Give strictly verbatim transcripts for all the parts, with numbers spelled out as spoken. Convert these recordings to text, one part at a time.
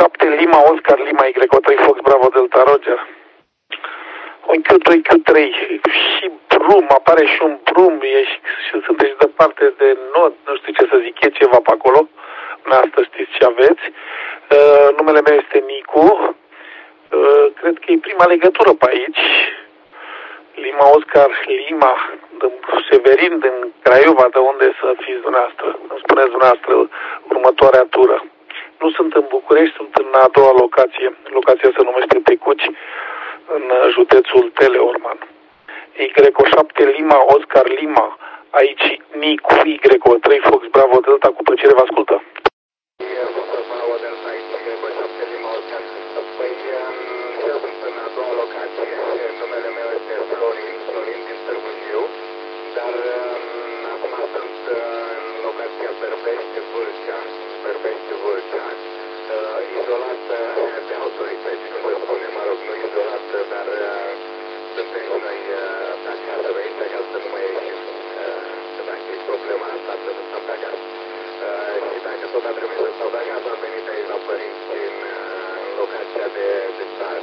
șapte Lima Oscar Lima Y trei Fox Bravo Delta Roger. Un Q doi Q trei și brum, apare și un brum, ești, și sunteți departe de nod, nu știu ce să zic, e ceva pe acolo, asta știți ce aveți. Uh, numele meu este Nicu, uh, cred că e prima legătură pe aici, Lima Oscar Lima, din Severin, din Craiova, de unde să fiți dumneavoastră, îmi spuneți dumneavoastră următoarea tură. Nu sunt în București, sunt în a doua locație, locația se numește Tecuci, în județul Teleorman. Y șapte Lima Oscar Lima, aici Nicu Y trei Fox Bravo Delta, cu plăcere vă ascultă. Bravo Delta, Y șapte Lima Oscar. Păi, eu sunt în a doua locație, numele meu este Florin, Florin din Târgu Jiu, dar acum sunt în locația Berbește Vâlcea, Berbește Vâlcea, izolată de autorități, cum vă spune, mă rog, nu izolată, dar suntem și noi pe acasă, aici, ca să nu mai ieșim. Dacă e problema asta, trebuie să stăm pe acasă. Și dacă tot a trebuit să stau de acasă, am venit aici la părinți în, în locația de, de țară.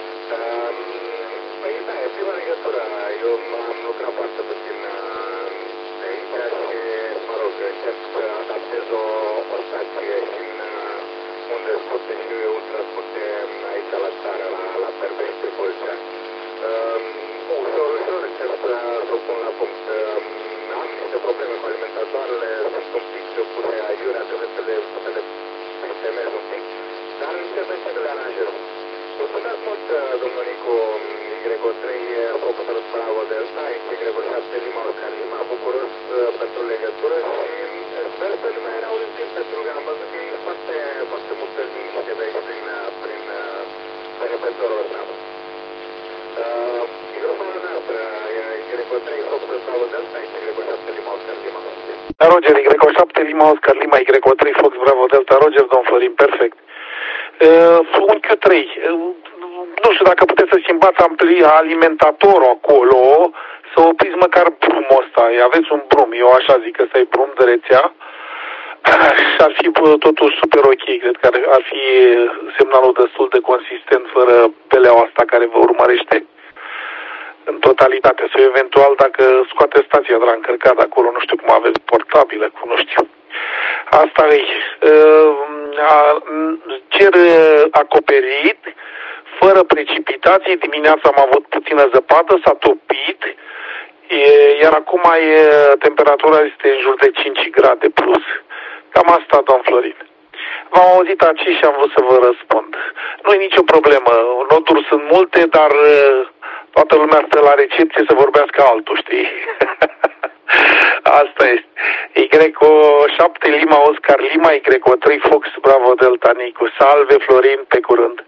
Păi da, e prima legătură. Eu am lucrat foarte puțin de aici și, mă rog, încerc să adaptez o, o stație și în unde scurte și ultra scurte aici la țară, la, la Berbește Vâlcea. Ușor, ușor încerc să o pun la punct. Am niște probleme cu alimentatoarele, sunt un pic puse aiurea, trebuie să le, să le temez un pic, dar încep, încep le aranjez. Mulțumesc mult, domnul Nicu, Y trei Fox Bravo Delta, Y șapte Lima Oscar Lima, bucuros pentru legătură și sper să nu mai erau timp, pentru că am văzut că e foarte, foarte multă liniște de aici prin, prin pe repetorul ăsta. Microfonul noastră, Y trei Fox Bravo Delta, Y șapte Lima Oscar Lima. Roger, Y șapte Lima Oscar Lima, Y trei Fox Bravo Delta Roger, domn Florin, perfect. Uh, un Q trei, uh, nu știu dacă puteți să schimbați alimentatorul acolo, să opriți măcar brumul ăsta. Aveți un brum, eu așa zic că ăsta e brum de rețea. Și ar fi totuși super ok, cred că ar, ar fi semnalul destul de consistent fără peleaua asta care vă urmărește în totalitate. Sau eventual dacă scoate stația de la încărcat acolo, nu știu cum aveți portabilă, cum nu știu. Asta e. Cer acoperit, fără precipitații. Dimineața am avut puțină zăpadă, s-a topit, iar acum e, temperatura este în jur de cinci grade plus. Cam asta, domn Florin. V-am auzit aici și am vrut să vă răspund. Nu e nicio problemă. Noturi sunt multe, dar toată lumea stă la recepție să vorbească altul, știi? Asta este. Y șapte Lima Oscar Lima, Y trei Fox Bravo Delta Nicu. Salve, Florin, pe curând.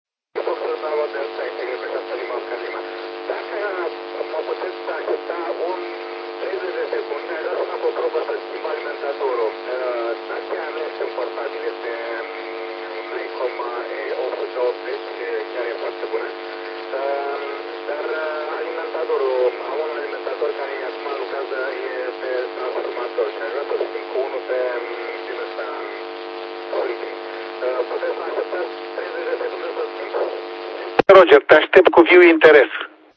Dar alimentatorul, am un alimentator care acum lucrează pe transformator și aș vrea să schimb cu unul pe din ăsta politic. Puteți să așteptați treizeci de secunde să schimb? Roger, te aștept cu viu interes.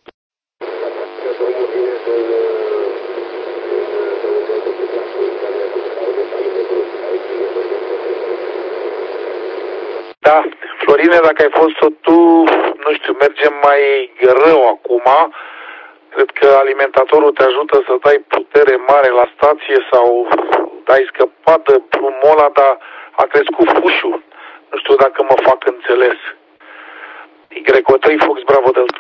Da, Florine, dacă ai fost-o tu, nu știu, mergem mai rău acum. Cred că alimentatorul te ajută să dai putere mare la stație sau ai scăpat de drumul ăla, dar a crescut fușul. Nu știu dacă mă fac înțeles. Y trei Fox Bravo Delta.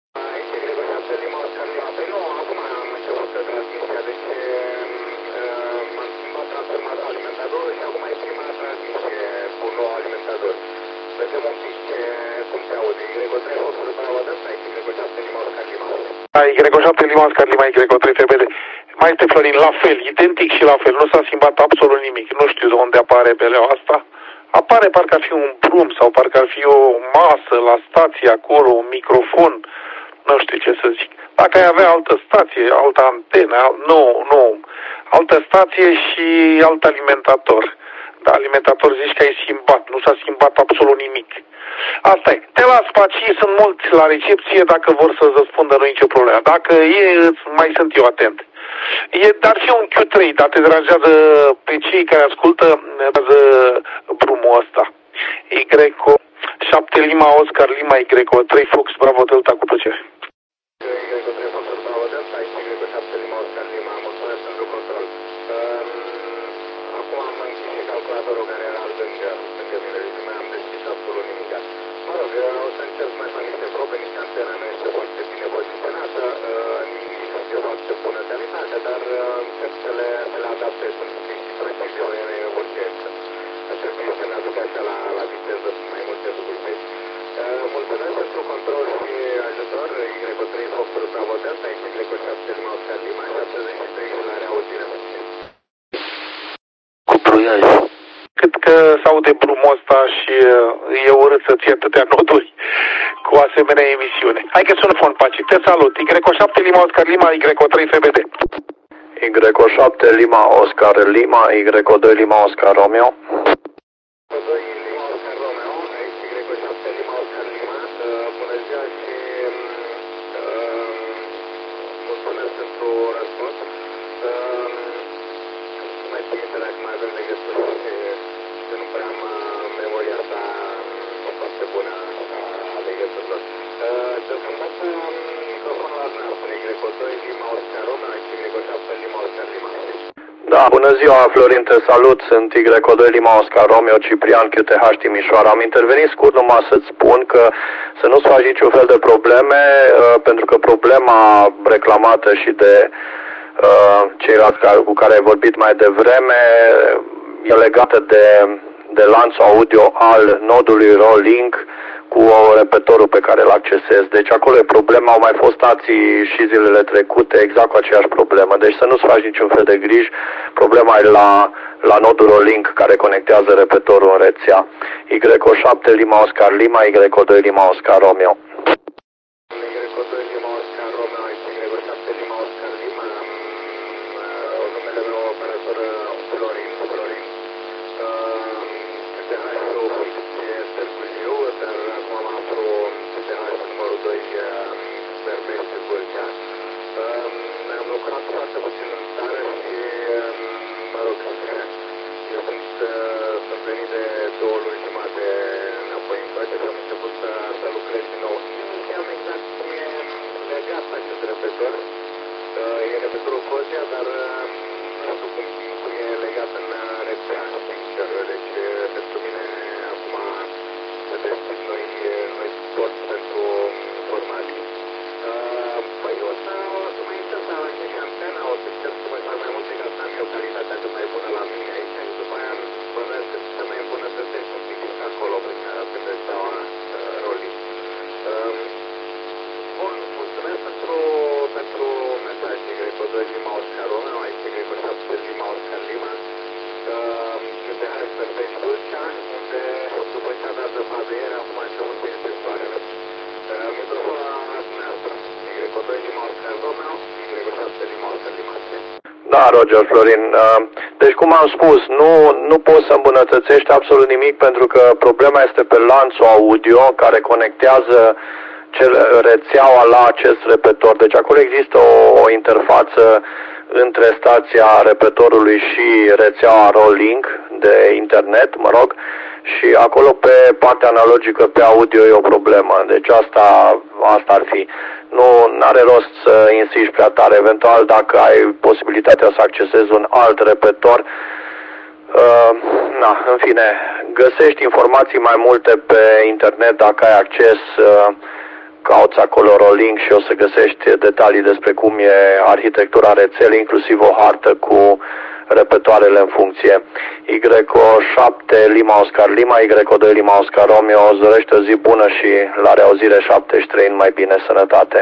Da, Y șapte Lima Oscar Lima, Y trei F B D. Mai este, Florin, la fel, identic și la fel, nu s-a schimbat absolut nimic. Nu știu de unde apare peleaua asta. Apare parcă ar fi un drum sau parcă ar fi o masă la stație acolo, un microfon, nu știu ce să zic. Dacă ai avea altă stație, altă antenă, al... nu, nu, altă stație și alt alimentator. Da, alimentator zici că ai schimbat. Nu s-a schimbat absolut nimic. Asta e. Te las pacii, sunt mulți la recepție, dacă vor să-ți răspundă, nu e nicio problemă. Dacă e, mai sunt eu atent. E, dar și un Q trei, dar te deranjează pe cei care ascultă, brumul ăsta. Y șapte Lima Oscar Lima Y trei Fox Bravo Delta, cu plăcere. Acum am închis și calculatorul care era al lângă, lângă mine, deci mai am deschis absolut nimic. Mă rog, o să încerc să mai fac niște probe, nici antena nu este foarte bine poziționată, nici nu este foarte bună calitate, dar încerc să le, să le adaptez în preciziune, în urgență. Ar trebui să ne aduc așa la, la viteză mai multe lucruri. Deci, mulțumesc pentru control și ajutor, Y trei Fox Bravo Delta, Y șapte Lima Oscar Lima, șaptezeci și trei și la reauzire. Cât că s-aude brumul ăsta și e urât să ții atâtea noduri cu asemenea emisiune. Hai că sună fon paci. Te salut. Y șapte Lima Oscar Lima, Y trei F B D. Y șapte Lima Oscar Lima, Y doi Lima Oscar Romeo. doi Lima Oscar Romeo, aici Y șapte Lima Oscar Lima. Bună ziua și mulțumesc pentru răspuns. Mai trimite dacă mai avem legătură și nu prea am memoria asta foarte bună a legăturilor. Deocamdată microfonul la dumneavoastră, Y doi Lima Oscar Romeo, aici Y șapte Lima Oscar Lima. Da, bună ziua, Florin, te salut, sunt Y doi Lima Oscar Romeo, Ciprian Q T H Timișoara. Am intervenit scurt numai să-ți spun că să nu-ți faci niciun fel de probleme, pentru că problema reclamată și de Uh, ceilalți cu care ai vorbit mai devreme e legată de, de lanțul audio al nodului Rolink cu repetorul pe care îl accesezi. Deci acolo e problema, au mai fost stații și zilele trecute exact cu aceeași problemă. Deci să nu-ți faci niciun fel de griji, problema e la, la nodul Rolink care conectează repetorul în rețea. Y șapte Lima Oscar Lima, Y doi Lima Oscar Romeo. Da, Roger, Florin. Deci, cum am spus, nu, nu poți să îmbunătățești absolut nimic pentru că problema este pe lanțul audio care conectează rețeaua la acest repetor. Deci acolo există o, o interfață între stația repetorului și rețeaua Rolink de internet, mă rog, și acolo pe partea analogică pe audio e o problemă. Deci asta, asta ar fi. Nu are rost să insisti prea tare. Eventual, dacă ai posibilitatea să accesezi un alt repetor, uh, na, în fine, găsești informații mai multe pe internet dacă ai acces. Uh, cauți acolo Rolink și o să găsești detalii despre cum e arhitectura rețelei, inclusiv o hartă cu repetoarele în funcție. Y șapte Lima Oscar Lima, Y doi Lima Oscar Romeo, îți dorește o zi bună și la reauzire șaptezeci și trei, numai bine, sănătate.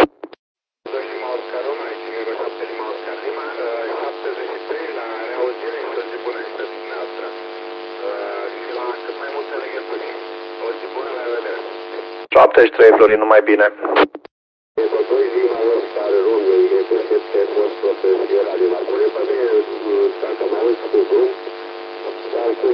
șaptezeci și trei, Florin, numai bine. Dacă mă auzi cu drum, sau cu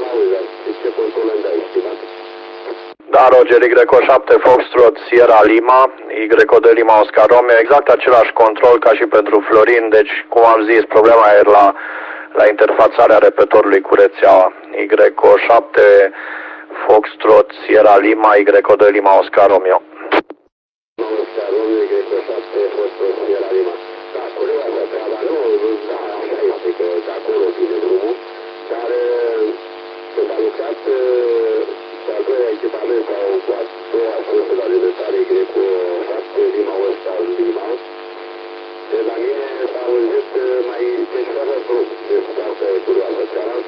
Da, Roger, Y șapte Foxtrot Sierra Lima, Y de Lima Oscar Romeo, exact același control ca și pentru Florin, deci, cum am zis, problema e la, la interfațarea repetorului cu rețeaua. Y șapte Foxtrot Sierra Lima, Y de Lima Oscar Romeo. Oscar Romeo, Y șapte Foxtrot Sierra Lima. Da, curioasă treaba, nu, da, așa este, că de acolo vine drumul, dar când a lucrat cu al doilea echipament sau cu a doua sursă de alimentare Y șapte Lima Oscar Lima, de la mine s-a auzit mai deci fără drum, deci foarte curioasă treaba.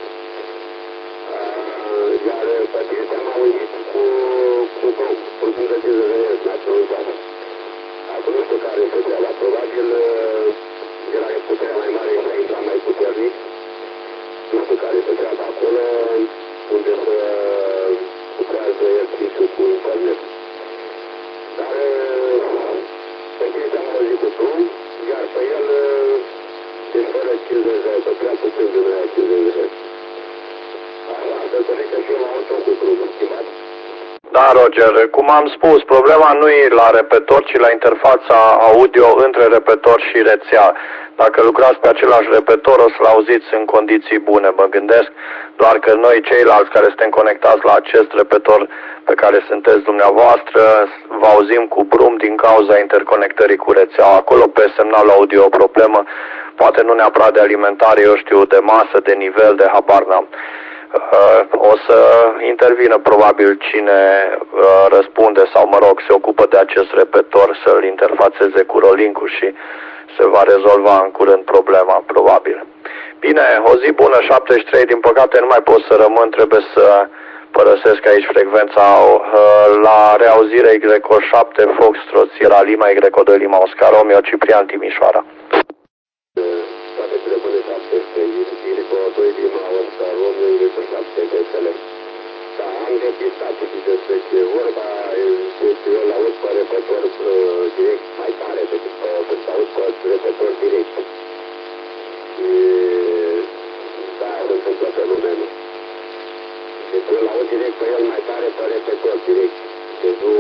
Iar pe chestia m-a uimit cu, cu drum, puțin de zi de venit, n-a ținut toată. Acum nu știu care este treaba, probabil era puterea mai mare și a intrat mai puternic. Nu știu care este treaba acolo, unde se lucrează el fixul cu internet. Dar pe chestia m-a auzit cu drum, iar pe el, deci fără cincizeci de euro, prea puțin de noi cincizeci de euro. Așa, să înțeleg că și eu m-am întors cu drum, schimbat. Da, Roger, cum am spus, problema nu e la repetor, ci la interfața audio între repetor și rețea. Dacă lucrați pe același repetor, o să-l auziți în condiții bune, mă gândesc, doar că noi ceilalți care suntem conectați la acest repetor pe care sunteți dumneavoastră, vă auzim cu brum din cauza interconectării cu rețeaua. Acolo pe semnal audio o problemă, poate nu neapărat de alimentare, eu știu, de masă, de nivel, de habar n-am. Uh, o să intervină probabil cine uh, răspunde sau, mă rog, se ocupă de acest repetor să-l interfațeze cu Rolink-ul și se va rezolva în curând problema, probabil. Bine, o zi bună, șaptezeci și trei, din păcate nu mai pot să rămân, trebuie să părăsesc aici frecvența uh, la reauzire Y șapte Foxtrot Sierra Lima, Y de Lima Oscar Romeo, Ciprian Timișoara. Toate treburile șaptezeci și trei, Y doi Lima Oscar Romeo, Y șapte de înțeleg. Da, am depistat despre ce e vorba, deci eu l-aud pe repetor direct mai tare decât când aud pe repetor direct. Și de-aia se întâmplă fenomenul. Deci eu l-aud direct pe el mai tare pe repetor direct. Deci nu,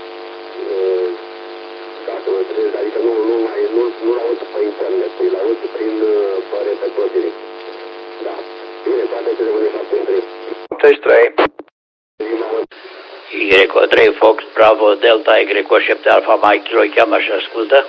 dacă mă înțelegi, adică nu, nu, mai, nu, nu l-aud pe internet, îl aud prin pe repetor direct. Da. Bine, toate treburile șaptezeci și trei. șaptezeci și trei. Y trei Fox Bravo Delta Y șapte Alpha Mike Kilo cheamă și ascultă.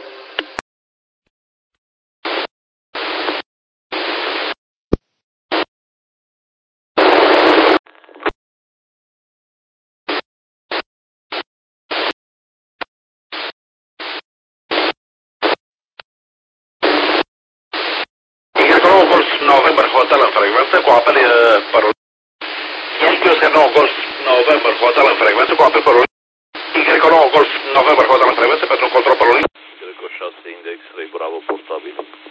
November Hotel în frecvență cu apel părul. Este nouă Golf November Hotel în frecvență cu apel părul. Y nouă Golf November Hotel